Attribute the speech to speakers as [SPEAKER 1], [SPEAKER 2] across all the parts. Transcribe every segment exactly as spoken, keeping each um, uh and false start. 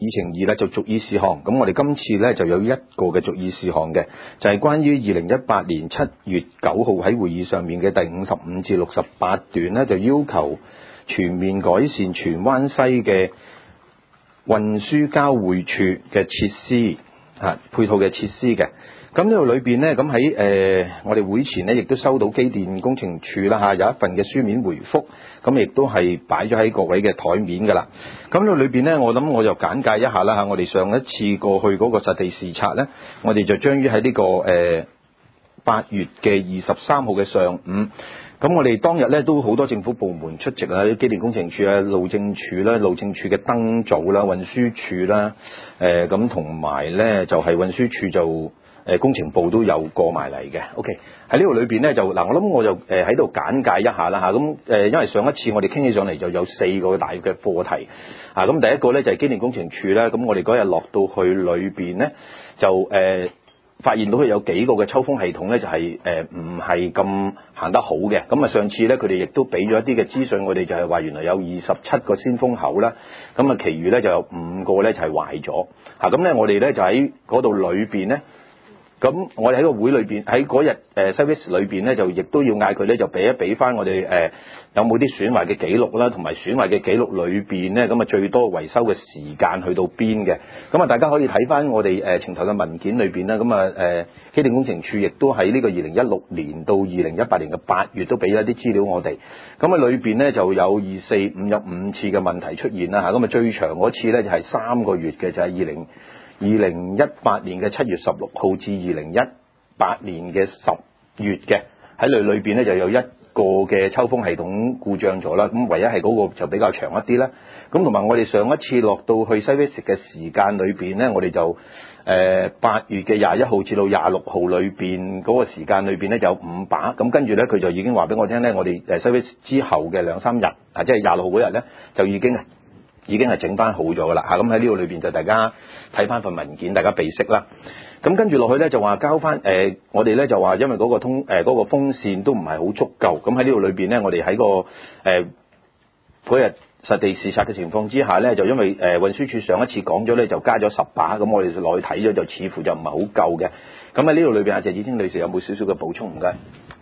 [SPEAKER 1] 議程二咧就續議事項，咁我哋今次咧就有一個嘅續議事項嘅，就係、是、關於二零一八年七月九號喺會議上面嘅第五十五至六十八段咧，就要求全面改善荃灣西嘅運輸交匯處嘅設施嚇配套嘅設施嘅。咁呢度裏邊呢，咁喺誒我哋會前呢，亦都收到機電工程署啦嚇有一份嘅書面回覆，咁亦都係擺咗喺各位嘅台面㗎啦。咁呢度裏邊呢，我諗我就簡介一下啦嚇。我哋上一次過去嗰個實地視察呢，我哋就將於喺呢個誒八、呃、月嘅二十三號嘅上午，咁我哋當日呢，都好多政府部門出席啦，機電工程署啊、路政署啦、路政署嘅燈組啦、運輸署啦，誒咁同埋呢，就係、是、運輸署就。誒工程部都有過埋嚟嘅 ，OK 喺呢度裏邊咧就嗱，我諗我就誒喺度簡介一下啦嚇，咁誒因為上一次我哋傾起上嚟就有四個大嘅課題，啊咁第一個咧就係機電工程署咧，咁我哋嗰日落到去裏邊咧就誒、呃、發現到佢有幾個嘅抽風系統咧就係誒唔係咁行得好嘅，咁啊上次咧佢哋亦都俾咗一啲嘅資訊，我哋就係話原來有二十七個先鋒口啦，咁啊其餘咧就有五個咧就係壞咗，嚇咁咧我哋咧就喺嗰度裏邊咧。咁我哋喺個會裏邊，喺嗰日誒 service 裏邊咧，就亦都要嗌佢咧，就俾一俾翻我哋誒、呃、有冇啲損壞嘅記錄啦，同埋損壞嘅記錄裏邊咧，咁啊最多維修嘅時間去到邊嘅。咁啊大家可以睇翻我哋誒呈台嘅文件裏邊啦。咁啊誒機電工程署亦都喺呢個二零一六年到二零一八年嘅八月都俾咗啲資料我哋。咁啊裏邊咧就有二四五有五次嘅問題出現啦嚇。咁啊最長嗰次咧就係三個月嘅，就係二零。二零一八年嘅七月十六號至二零一八年嘅十月嘅，喺裏裏邊咧就有一個嘅抽風系統故障咗啦，咁唯一係嗰個就比較長一啲啦。咁同埋我哋上一次落到去西威士嘅時間裏邊咧，我哋就誒八月嘅廿一號至到廿六號裏邊嗰個時間裏邊咧就有五把，咁跟住咧佢就已經話俾我聽咧，我哋誒西威士之後嘅兩三日啊，即係廿六號嗰日咧就已經。已經係整翻好咗㗎啦嚇，咁喺呢度裏邊就大家睇翻份文件，大家備識啦。咁跟住落去咧就話交翻誒、呃，我哋咧就話因為嗰個通誒嗰、呃嗰個風扇都唔係好足夠，咁喺呢度裏邊咧，我哋喺個誒嗰日實地視察嘅情況之下咧，就因為誒、呃、運輸署上一次講咗咧，就加咗十把，咁我哋落去睇咗就似乎就唔係好夠嘅。咁喺呢度裏邊，阿謝芷菁女士有冇少少嘅補充？唔該。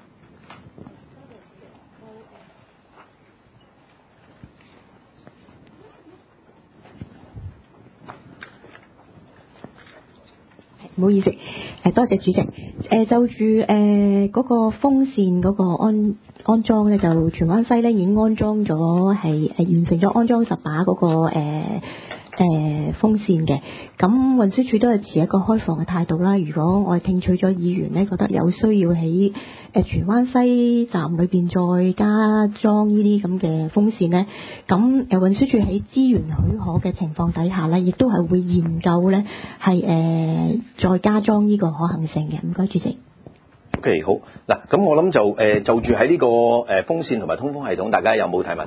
[SPEAKER 2] 唔好意思，誒多謝主席。誒就住誒嗰個風扇嗰個安安裝咧，就荃灣西咧已經安裝咗，係誒完成咗安裝十把嗰個誒誒風扇嘅。咁運輸署都係持一個開放嘅態度啦。如果我哋聽取咗議員咧覺得有需要喺誒荃灣西站裏邊再加裝呢啲咁嘅風扇咧，咁誒運輸署喺資源許可嘅情況底下咧，亦都係會研究咧係誒再加裝呢個可行性嘅。唔該，主席。
[SPEAKER 1] OK， 好嗱，咁我諗就誒、呃、就住喺呢個誒風扇同埋通風系統，大家有冇提問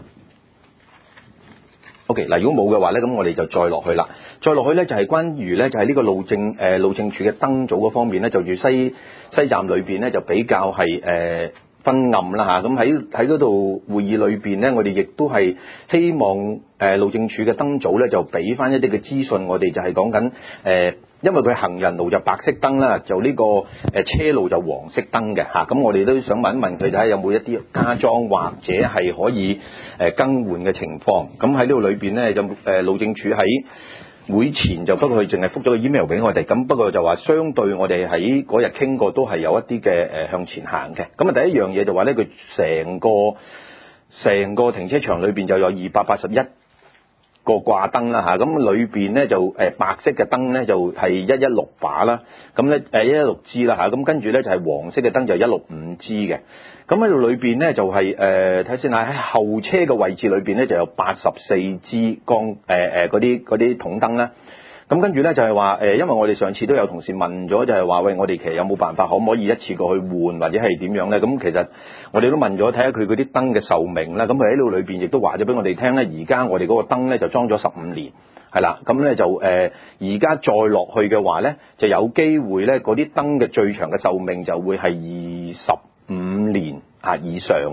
[SPEAKER 1] ？OK， 嗱，如果冇嘅話咧，咁我哋就再落去啦。再落去咧就係、是、關於咧就係、是、呢個路政誒、呃、路政署嘅燈組嗰方面咧，就住西西站裏邊咧就比較係誒。呃昏暗啦嚇，咁喺喺嗰度會議裏邊咧，我哋亦都係希望誒路政署嘅燈組咧就俾翻一啲嘅資訊，我哋就係講緊誒，因為佢行人路就白色燈啦，就呢個誒車路就黃色燈嘅嚇，咁我哋都想問一問佢睇下有冇一啲加裝或者係可以誒更換嘅情況，咁喺呢度裏邊咧就誒路政署喺會前就不過佢淨係覆咗個 email 俾我哋，咁不過就話相對我哋喺嗰日傾過都係有一啲嘅誒向前行嘅。咁啊第一樣嘢就話咧，佢成個成個停車場裏邊就有二百八十一個掛燈啦嚇，咁裏邊咧就誒白色嘅燈咧就係一一六把啦，咁咧誒一一六支啦嚇，咁跟住咧就係黃色嘅燈就一六五支嘅。咁喺度裏邊咧就係誒睇先啦，喺後車嘅位置裏邊咧就有八十四支光誒誒嗰啲嗰啲筒燈啦。咁跟住咧就係話誒，因為我哋上次都有同事問咗，就係話喂，我哋其實有冇辦法可唔可以一次過去換或者係點樣咧？咁其實我哋都問咗，睇下佢嗰啲燈嘅壽命啦。咁佢喺度裏邊亦都話咗俾我哋聽咧，而家我哋嗰個燈咧就裝咗十五年，係啦。咁咧就誒，而家再落去嘅話咧，就有機會咧嗰啲燈嘅最長嘅壽命就會係二十五年啊以上嘅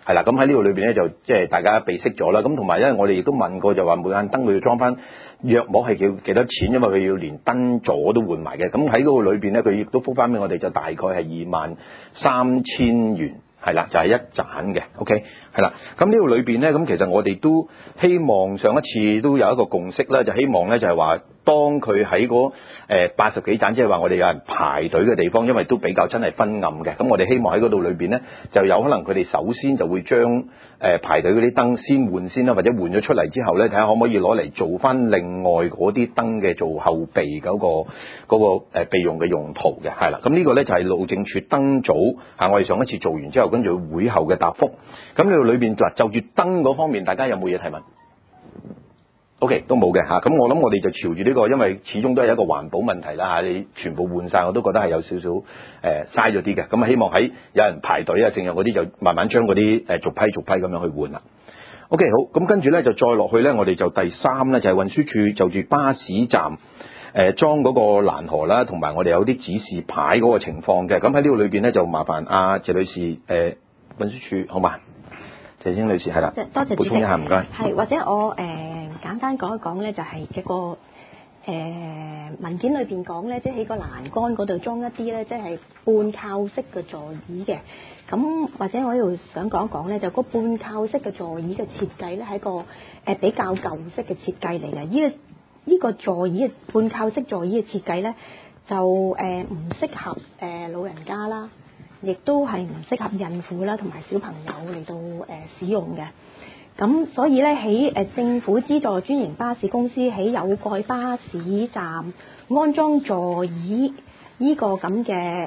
[SPEAKER 1] 係啦，咁喺呢度裏邊咧就即係大家被熄咗啦。咁同埋因為我哋亦都問過，就話每間燈佢要裝翻約莫係幾幾多錢，因為佢要連燈座都換埋嘅。咁喺嗰個裏邊咧，佢亦都覆翻俾我哋，就大概係二萬三千元，係啦，就係、是、一盞嘅。OK。係啦，咁呢度裏邊咧，咁其實我哋都希望上一次都有一個共識啦，就希望咧就係話，當佢喺嗰誒八十幾盞，即係話我哋有人排隊嘅地方，因為都比較真係昏暗嘅，咁我哋希望喺嗰度裏邊咧，就有可能佢哋首先就會將誒、呃、排隊嗰啲燈先換先啦，或者換咗出嚟之後咧，睇下可唔可以攞嚟做翻另外嗰啲燈嘅做後備嗰、嗰個嗰、嗰個誒備用嘅用途嘅，係啦，咁呢個咧就係路政署燈組嚇，我哋上一次做完之後，跟住會後嘅答覆，咁呢度裏邊就就住燈嗰方面，大家有冇嘢提問 ？OK， 都冇嘅嚇。咁我諗我哋就朝住呢個，因為始終都係一個環保問題啦嚇。你全部換晒，我都覺得係有少少誒嘥咗啲嘅。咁希望喺有人排隊啊，剩日嗰啲就慢慢將嗰啲誒逐批逐批咁樣去換啦。OK， 好。咁跟住咧就再落去咧，我哋就第三咧就係運輸署就住巴士站誒裝嗰個欄河啦，同埋我哋有啲指示牌嗰個情況嘅。咁喺呢度裏邊咧就麻煩阿謝女士誒、呃、運輸署好嘛？謝先女士係啦，
[SPEAKER 2] 多謝主席。
[SPEAKER 1] 補充一下唔該。
[SPEAKER 2] 係或者我誒、呃、簡單講一講咧，就係、是、一個誒、呃、文件裏邊講咧，即係喺個欄杆嗰度裝一啲咧，即係半靠式嘅座椅嘅。咁或者我呢度想講一講咧，就個半靠式嘅座椅嘅設計咧，係一個誒、呃、比較舊式嘅設計嚟嘅。呢、這個呢、這個座椅嘅半靠式座椅嘅設計咧，就誒唔、呃、適合誒、呃、老人家啦。亦都係唔適合孕婦啦，同埋小朋友嚟到誒、呃、使用嘅。咁所以咧喺誒政府資助專營巴士公司喺有蓋巴士站安裝座椅呢個咁嘅誒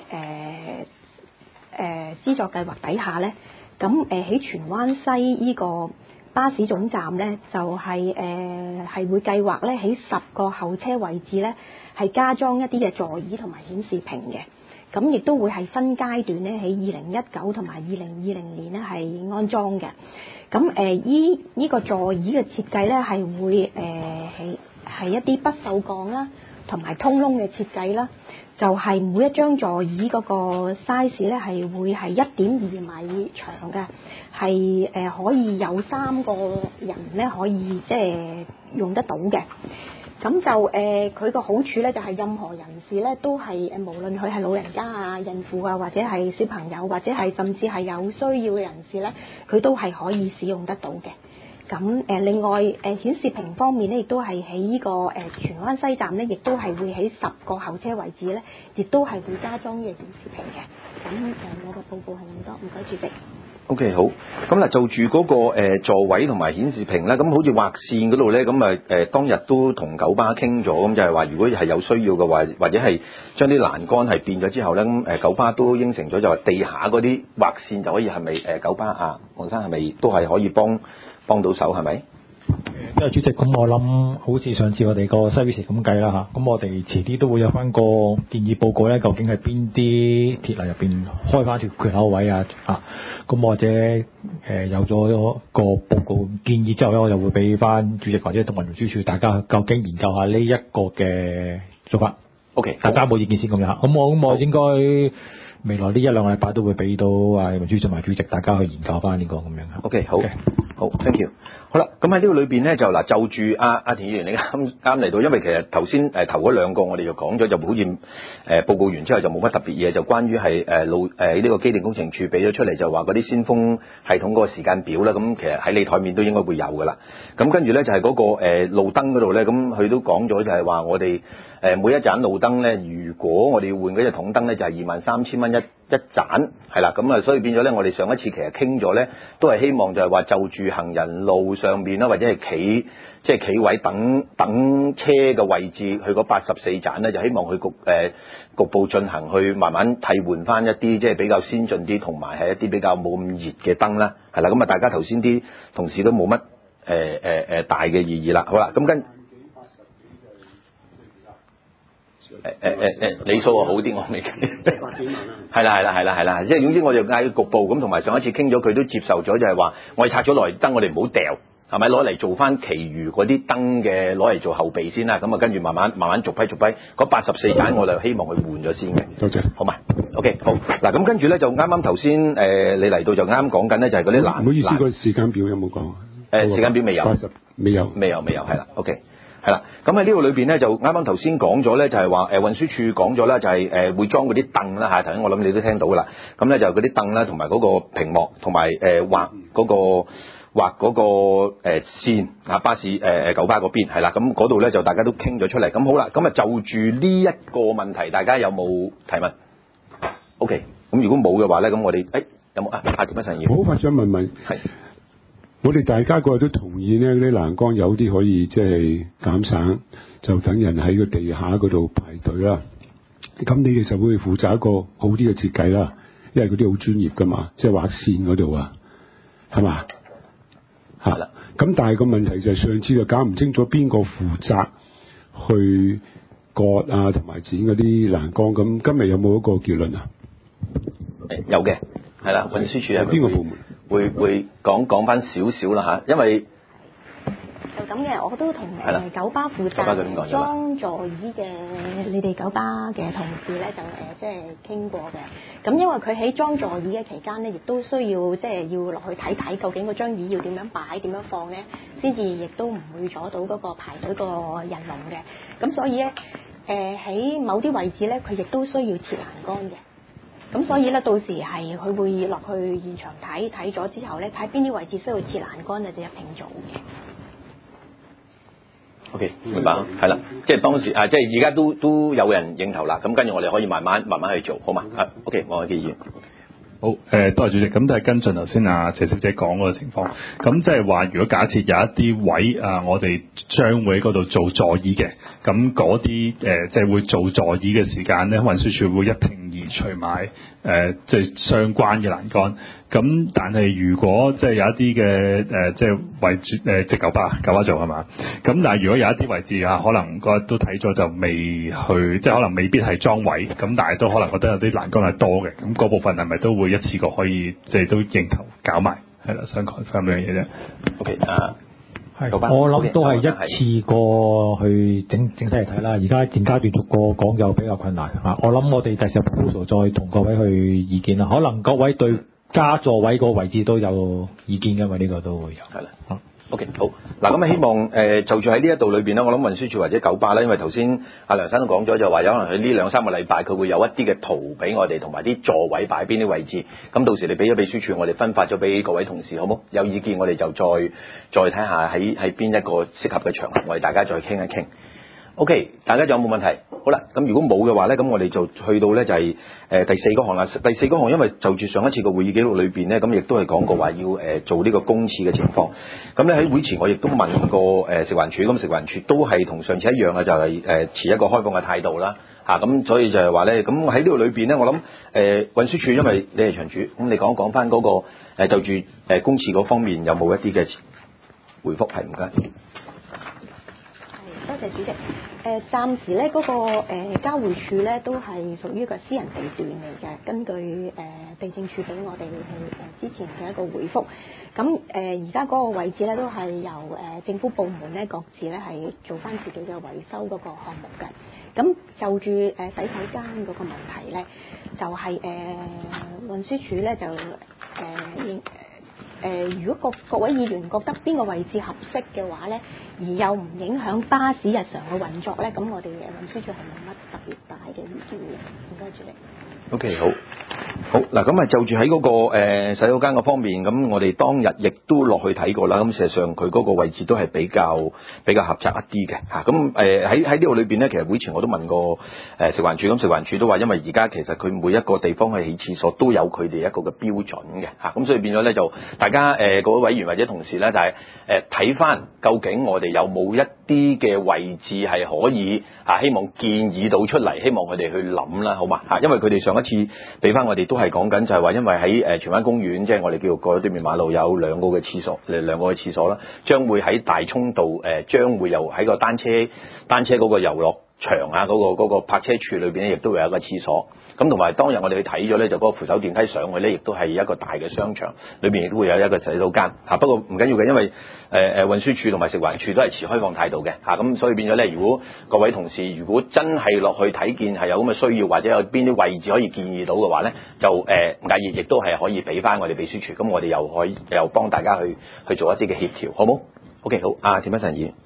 [SPEAKER 2] 誒資助計劃底下咧，咁誒喺荃灣西呢個巴士總站咧，就係誒係會計劃咧喺十個候車位置咧係加裝一啲嘅座椅同埋顯示屏嘅。咁亦都會係分階段咧，喺二零一九同埋二零二零年咧係安裝嘅。咁誒依呢個座椅嘅設計咧係會誒係係一啲不鏽鋼啦，同埋通窿嘅設計啦。就係、是、每一張座椅嗰個 size 咧係會係一點二米長嘅，係誒可以有三個人咧可以即係用得到嘅。咁就誒佢個好處咧，就係、是、任何人士咧都係誒，無論佢係老人家啊、孕婦啊，或者係小朋友，或者係甚至係有需要嘅人士咧，佢都係可以使用得到嘅。咁誒另外誒顯示屏方面咧，亦都係喺呢個誒荃灣西站咧，亦都係會喺十個候車位置咧，亦都係會加裝呢個顯示屏嘅。咁誒我嘅報告係咁多，唔該主席。
[SPEAKER 1] O.K. 好，咁嗱就住嗰、那個、呃、座位同埋顯示屏咧，咁好似劃線嗰度咧，咁啊誒當日都同九巴傾咗，咁就係話如果係有需要嘅話，或者係將啲欄杆係變咗之後咧，咁誒九巴都應承咗，就話地下嗰啲劃線就可以係咪誒九巴啊，黃生係咪都係可以幫幫到手係咪？
[SPEAKER 3] 因為主席，咁我諗好似上次我哋個西比士咁計啦嚇，咁我哋遲啲都會有翻個建議報告咧，究竟係邊啲鐵欄入邊開翻條缺口位啊啊，咁或者誒、呃、有咗個報告建議之後咧，我就會俾翻主席或者同運輸署大家究竟研究下呢一個嘅做法。
[SPEAKER 1] O.K.
[SPEAKER 3] 大家冇意見先咁樣嚇，咁我咁我應該未來呢一兩個禮拜都會俾到啊運輸署同埋主席大家去研究翻呢個咁樣嚇。
[SPEAKER 1] O.K. 好。
[SPEAKER 3] Okay.
[SPEAKER 1] 好 ，thank you。好啦，咁喺呢個裏邊咧就嗱，就住阿阿田議員你啱啱嚟到，因為其實頭先誒頭嗰兩個我哋就講咗，就好似誒、呃、報告完之後就冇乜特別嘢，就關於係誒路誒呢個機電工程署俾咗出嚟，就話嗰啲先鋒系統嗰個時間表啦。咁其實喺你台面都應該會有噶啦。咁跟住咧就係、是、嗰、那個、呃、路燈嗰度咧，咁佢都講咗就係話我哋誒、呃、每一盞路燈咧，如果我哋要換嗰隻筒燈咧，就係二萬三千蚊一一盞，係啦。咁啊，所以變咗咧，我哋上一次其實傾咗咧，都係希望就係話就住行人路上面啦，或者係企即係企位等等車嘅位置，佢嗰八十四盞咧，就希望佢局誒、呃、局部進行去慢慢替換翻一啲即係比較先進啲，同埋係一啲比較冇咁熱嘅燈啦，係啦。咁啊，大家頭先啲同事都冇乜誒誒誒大嘅意義啦。好啦，咁跟。誒誒誒誒，你數我好啲，我未計。係啦係啦係啦係啦，即係總之我就嗌局部咁，同埋上一次傾咗，佢都接受咗，就係話我哋拆咗落嚟燈，我哋唔好掉，係咪攞嚟做翻其餘嗰啲燈嘅，攞嚟做後備先啦。咁啊，跟住慢慢慢慢逐批逐批，嗰八十四盞我就希望佢換咗先嘅。
[SPEAKER 3] 多謝，
[SPEAKER 1] 好嘛。 OK 好嗱，咁跟住咧就啱啱頭先誒你嚟到就啱講緊咧就係嗰啲欄，
[SPEAKER 4] 唔好意思，個時間表有冇講？
[SPEAKER 1] 誒時間表未有，
[SPEAKER 4] 八十未有，
[SPEAKER 1] 未有未有係啦 OK。係啦，咁喺呢度裏邊咧就啱啱頭先講咗咧，就係話誒運輸署講咗啦，就係誒會裝嗰啲凳啦嚇，頭先我諗你都聽到噶啦，咁咧就嗰啲凳啦，同埋嗰個屏幕，同埋誒畫嗰個畫嗰個誒線啊巴士誒誒九巴嗰邊係啦，咁嗰度咧就大家都傾咗出嚟，咁好啦，咁啊就住呢一個問題，大家有冇提問 ？OK，咁如果冇嘅話咧，咁我哋誒有冇啊？阿田一陳要，
[SPEAKER 4] 好快想問問
[SPEAKER 1] 係。
[SPEAKER 4] 我哋大家個都同意呢，嗰啲欄杆有啲可以即係減省，就等人喺個地下嗰度排隊啦。咁你哋就會負責一個好啲嘅設計啦，因為嗰啲好專業噶嘛，即係畫線嗰度啊，係嘛？係啦。咁但係個問題就係上次就搞唔清楚邊個負責去割啊同埋剪嗰啲欄杆，咁今日有冇一個結論啊？
[SPEAKER 1] 誒有嘅，係啦，運輸署係
[SPEAKER 4] 邊個部門？
[SPEAKER 1] 會會講講翻少少啦嚇，因為
[SPEAKER 2] 就咁嘅，我都同誒九巴負責裝座椅嘅你哋九巴嘅同事咧，就誒即係傾過嘅。咁因為佢喺裝座椅嘅期間咧，亦都需要即係要落去睇睇究竟嗰張椅要點樣擺、點樣放咧，先至亦都唔會阻到嗰個排隊個人龍嘅。咁所以咧誒喺某啲位置咧，佢亦都需要設欄杆嘅。咁所以咧，到時係佢會落去現場睇睇咗之後咧，睇邊啲位置需要設欄杆啊，就一並做嘅。
[SPEAKER 1] OK，明白啦，係啦，即係當時啊，即係而家都都有人應頭啦，咁跟住我哋可以慢慢慢慢去做，好嘛？啊 ，OK，我嘅建議。
[SPEAKER 5] 好，誒、呃，多謝主席。咁都係跟進頭先阿謝小姐講嗰個情況。咁即係話，如果假設有一啲位啊，我哋將會喺嗰度做座椅嘅，咁嗰啲誒，即係會做座椅嘅時間咧，運輸署會一併移除埋誒，即係相關嘅欄杆。咁但係如果即係有一啲嘅誒，即係位置誒，即係九巴九巴做係嘛？咁但係如果有一啲位置啊，可能嗰日都睇咗就未去，即係可能未必係裝位，咁但係都可能覺得有啲欄杆係多嘅，咁嗰部分係咪都會一次過可以即係都認頭搞埋？係啦，想講翻兩樣嘢啫。OK 啊。
[SPEAKER 3] 係，我諗都係一次過去整整體嚟睇啦。而家現階段逐個講就比較困難啊。我諗我哋第時 proposal 再同各位去意見啦。可能各位對加座位個位置都有意見㗎嘛？呢、這個都會有。係啦。好
[SPEAKER 1] OK 好。嗱咁啊，希望誒、呃、就住喺呢一度裏邊咧，我諗運輸署或者九巴咧，因為頭先阿梁生都講咗，就話有可能喺呢兩三個禮拜佢會有一啲嘅圖俾我哋，同埋啲座位擺邊啲位置。咁到時你俾咗秘書處，我哋分發咗俾各位同事，好冇？有意見我哋就再再睇下喺喺邊一個適合嘅場合，我哋大家再傾一傾。OK，大家仲有冇問題？好啦，咁如果冇嘅話咧，咁我哋就去到咧就係、是、誒、呃、第四個項啦。第四個項因為就住上一次個會議記錄裏邊咧，咁亦都係講過話要誒、呃、做呢個公廁嘅情況。咁咧喺會前我亦都問過誒、呃、食環署，咁食環署都係同上次一樣嘅，就係、是、誒、呃、持一個開放嘅態度啦。嚇、啊、咁所以就係話咧，咁喺呢度裏邊咧，我諗誒、呃、運輸署因為你係場主，咁你講講翻嗰個、呃、就住誒、呃、公廁嗰方面有冇一啲嘅回覆？係唔該。
[SPEAKER 2] 多謝主席。誒、呃、暫時咧嗰、那個誒、呃、交匯處咧都係屬於一個私人地段嚟嘅，根據誒、呃、地政處俾我哋去誒之前嘅一個回覆。咁誒而家嗰個位置咧都係由誒、呃、政府部門咧各自咧係做翻自己嘅維修嗰個項目嘅。咁就住誒、呃、洗手間嗰個問題咧，就係、是、誒、呃、運輸署咧就誒應。呃誒、呃，如果各各位議員覺得邊個位置合適嘅話咧，而又唔影響巴士日常嘅運作咧，咁我哋嘅運輸署係冇乜特別大嘅意見嘅。唔該主席。OK， 好，
[SPEAKER 1] 好嗱，咁啊就住喺嗰個誒、呃、洗手間嗰方面，咁我哋當日亦都落去睇過啦。咁事實上佢嗰個位置都係比較比較狹窄一啲嘅嚇。咁誒喺喺呢度裏邊咧，其實會前我都問過誒、呃、食環署，咁食環署都話，因為而家其實佢每一個地方去起廁所都有佢哋一個嘅標準嘅嚇。咁、啊、所以變咗咧就大家誒各位委員或者同事咧，就係誒睇翻究竟我哋有冇一啲嘅位置係可以啊，希望建議到出嚟，希望佢哋去諗啦，好嘛嚇？因為佢哋上一次俾翻我哋都係講緊，就係話因為喺誒荃灣公園，即係我哋叫做過咗對面馬路有兩個嘅廁所，誒兩個嘅廁所啦，將會喺大涌道誒將會又喺個單車單車嗰個遊樂場啊，嗰、個嗰、個泊車處裏邊咧，亦都會有一個廁所。咁同埋當日我哋去睇咗咧，就嗰個扶手電梯上去咧，亦都係一個大嘅商場，裏邊亦都會有一個洗手間嚇。不過唔緊要嘅，因為誒誒、呃、運輸署同埋食環署都係持開放態度嘅嚇，咁、啊、所以變咗咧，如果各位同事如果真係落去睇見係有咁嘅需要，或者有邊啲位置可以建議到嘅話咧，就誒唔、呃、介意，亦都係可以俾翻我哋秘書處，咁我哋又可以又幫大家去去做一啲嘅協調，好冇 ？OK， 好，啊，田北辰議員，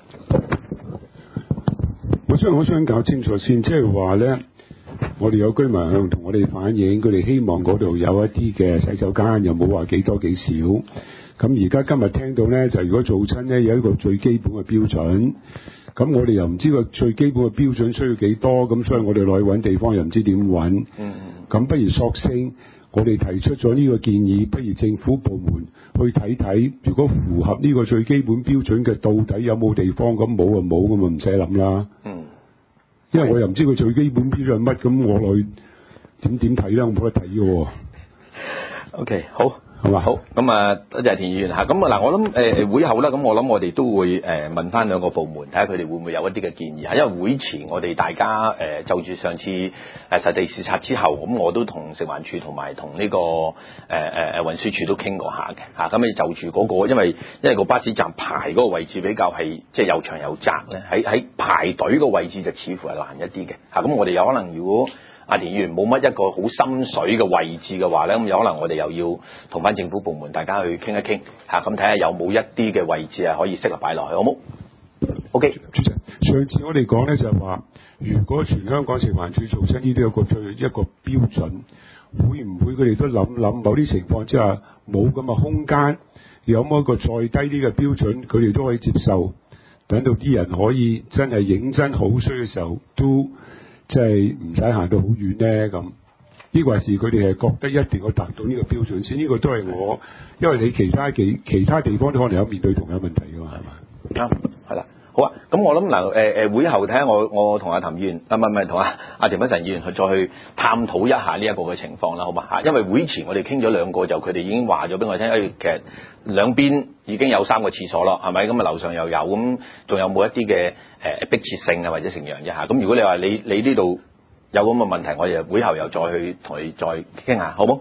[SPEAKER 4] 我想我想搞清楚先，即係話咧。我哋有居民向同我哋反映，佢哋希望嗰度有一啲嘅洗手間，又冇話幾多幾少。咁而家今日聽到咧，就如果做親咧有一個最基本嘅標準，咁我哋又唔知個最基本嘅標準需要幾多，咁所以我哋落去揾地方又唔知點揾。嗯。咁不如索性我哋提出咗呢個建議，不如政府部門去睇睇，如果符合呢個最基本標準嘅，到底有冇地方？咁冇就冇，咁啊唔使諗啦。嗯。因為我又唔知佢最基本標準係乜，咁我落去點點睇咧？我冇得睇嘅喎。OK， 好，係嘛？好，咁啊，多謝田議員嚇。咁啊嗱，我諗誒誒會後啦，咁我諗我哋都會誒、呃、問翻兩個部門，睇下佢哋會唔會有一啲嘅建議嚇。因為會前我哋大家誒、呃、就住上次誒實地視察之後，咁我都同食環署同埋同呢個誒誒誒運輸署都傾過下嘅嚇。咁、啊、你就住嗰、那個，因為因為個巴士站排嗰個位置比較係即係又長又窄咧，喺喺排隊個位置就似乎係難一啲嘅嚇。咁、啊、我哋有可能如果阿田議員冇乜一個好深水嘅位置嘅話咧，咁有可能我哋又要同翻政府部門大家去傾一傾嚇，咁睇下有冇一啲嘅位置係可以適合擺落去，好冇 ？OK， 主席，上次我哋講咧就係話，如果全香港食環署做親呢啲有個最一個標準，會唔會佢哋都諗諗某啲情況之下冇咁嘅空間，有冇一個再低啲嘅標準，佢哋都可以接受，等到啲人可以真係認真好衰嘅時候都。即係唔使行到好遠咧，咁呢個係佢哋係覺得一定要達到呢個標準先，呢、這個都係我，因為你其他其其他地方都可能有面對同樣問題㗎嘛，係嘛？啱，係啦，好啊，咁我諗嗱誒誒會後睇下我我同阿譚議員啊唔係唔係同阿阿田北辰議員去再去探討一下呢一個嘅情況啦，好嘛嚇？因為會前我哋傾咗兩個，就佢哋已經話咗俾我聽，誒、哎、其實兩邊已經有三個廁所咯，係咪？咁啊樓上又有，咁仲有冇一啲嘅誒迫切性啊或者成樣一下？咁如果你話你你呢度有咁嘅問題，我哋會後又再去同你再傾下，好冇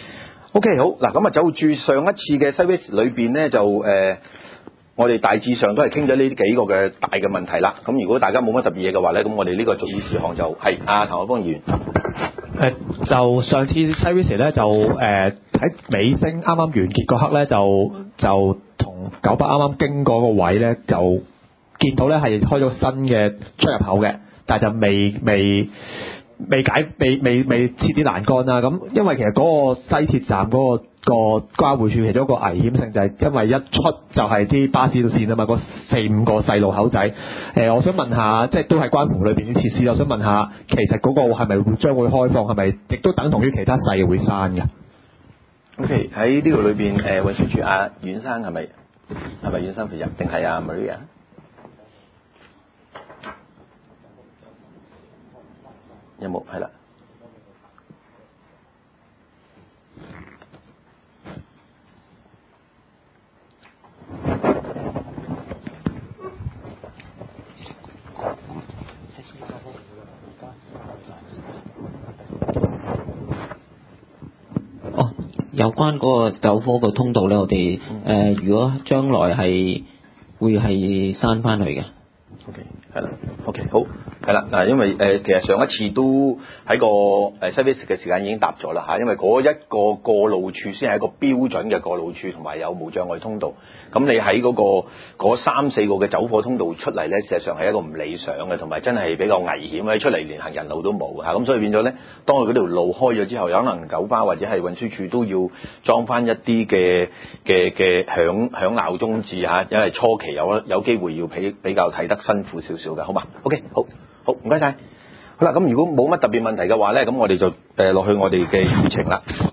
[SPEAKER 4] ？OK， 好嗱，咁啊就住上一次嘅 service 裏邊咧，就誒、呃、我哋大致上都係傾咗呢幾個嘅大嘅問題啦。咁如果大家冇乜特別嘢嘅話咧，咁我哋呢個續議事項就係阿譚凱邦議員。
[SPEAKER 3] 誒就上次 service 咧就誒喺尾聲啱啱完結嗰刻咧就就同九巴啱啱經過個位咧就見到咧係開咗新嘅出入口嘅，但係就未未未解未未未設啲欄杆啦。咁因為其實嗰個西鐵站嗰、嗰個個交匯處其中一個危險性就係因為一出就係啲巴士線啊嘛，嗰四五個細路口仔。誒、呃，我想問下，即係都係關乎裏邊啲設施。我想問下，其實嗰個係咪會將會開放？係咪亦都等同於其他細嘅會閂嘅
[SPEAKER 1] ？OK， 喺呢度裏邊誒運輸署阿阮生係咪係咪阮生負責定係阿 Maria？有冇係啦？
[SPEAKER 6] 哦，有關嗰個走科嘅通道咧，我哋誒、呃、如果將來係會係閂翻去嘅。
[SPEAKER 1] OK，係啦。OK， 好。係啦，嗱，因為誒、呃，其實上一次都喺個誒 service 嘅時間已經答咗啦嚇，因為嗰一個過路處先係一個標準嘅過路處，同埋有無障礙通道。咁你喺嗰、嗰個嗰三四個嘅走貨通道出嚟咧，事實上係一個唔理想嘅，同埋真係比較危險嘅，出嚟連行人路都冇嚇。咁所以變咗咧，當佢嗰條路開咗之後，有可能九巴或者係運輸署都要裝翻一啲嘅嘅嘅響響鬧鐘字嚇，因為初期有有機會要比比較睇得辛苦少少嘅，好嘛 ？OK， 好。好，唔該晒。好啦，咁如果冇乜特別問題嘅話咧，咁我哋就誒落去我哋嘅議程啦。